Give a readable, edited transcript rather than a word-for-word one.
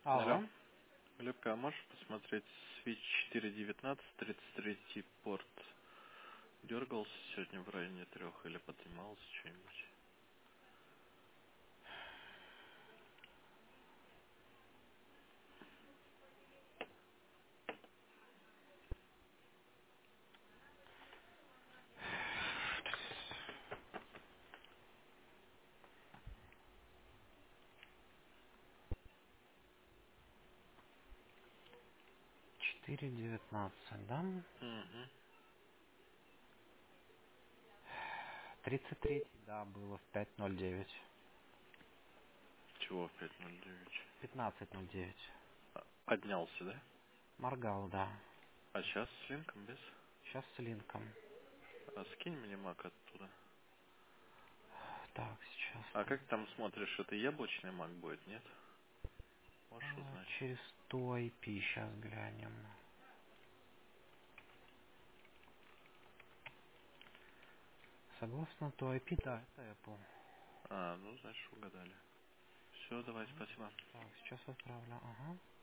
Алло. Алло. Любка, а можешь посмотреть Switch 4.19, 33 порт? Дергался сегодня в районе 3 или поднимался что-нибудь? 4.19, да? Угу. 33, да, было в 5.09. Чего в 5.09? 15.09. Поднялся, да? Моргал, да. А сейчас с линком без? Сейчас с линком. А скинь мне мак оттуда. Так, сейчас. А как там смотришь, это яблочный мак будет, нет? Можешь узнать? Через 100 IP сейчас глянем. Согласно то IP, да, это Apple. А, ну, значит, угадали. Все, давай, спасибо. Так, сейчас отправлю. Ага.